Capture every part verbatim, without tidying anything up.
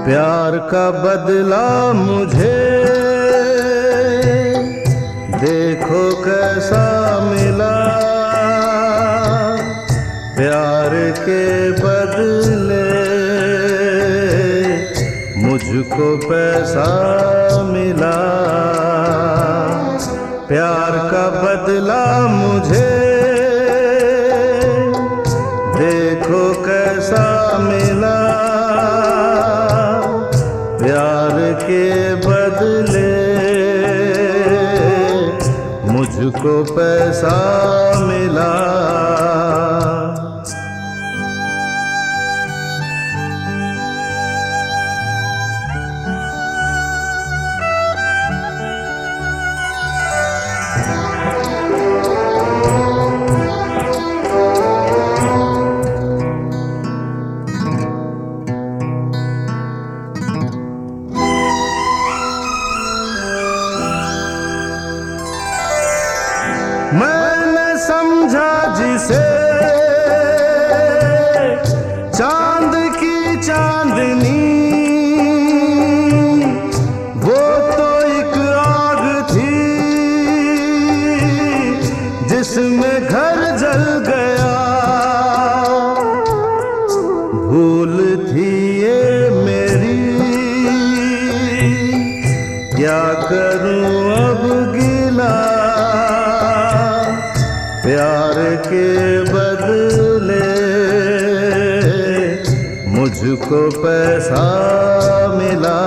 प्यार का बदला मुझे देखो कैसा मिला। प्यार के बदले मुझको पैसा मिला। प्यार का बदला मुझे देखो कैसा मिला। प्यार के बदले मुझको पैसा मिला। मैंने समझा जिसे चांद की चांदनी, वो तो एक आग थी जिसमें घर जल गया। भूल थी ये मेरी, क्या करूं अब गिला। प्यार के बदले मुझको पैसा मिला।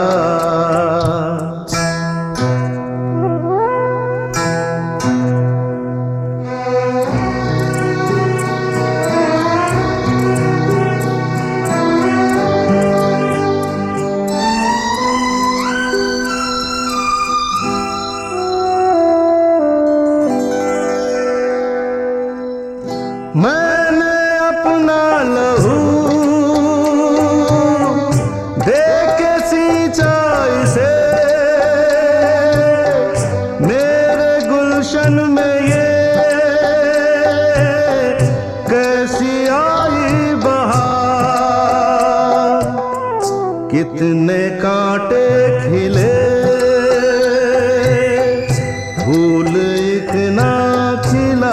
मैंने अपना लहू देके सिंचाई से मेरे गुलशन में ये कैसी आई बहार। कितने कांटे खिले, फूल एक ना खिला।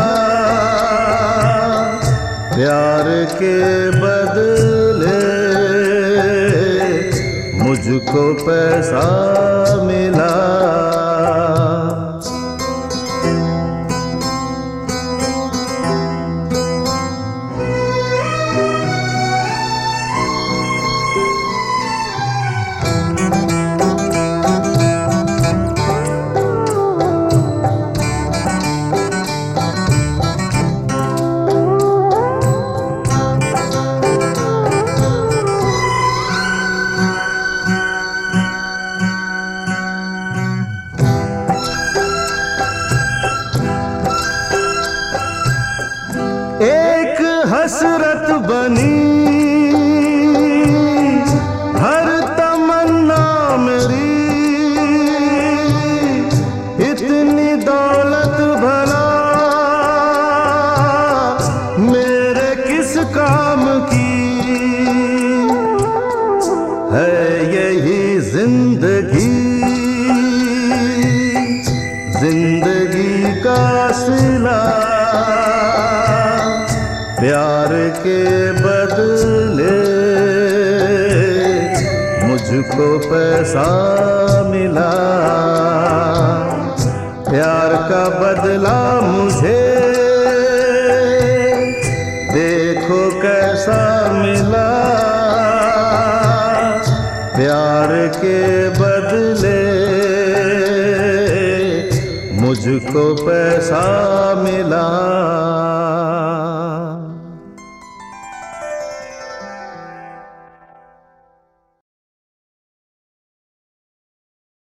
प्यार के बदले मुझको पैसा मिला। एक हसरत बनी हर तमन्ना मेरी। इतनी दौलत भला मेरे किस काम की। है यही जिंदगी, जिंदगी का सिला। प्यार के बदले मुझको पैसा मिला। प्यार का बदला मुझे देखो कैसा मिला। प्यार के बदले मुझको पैसा मिला।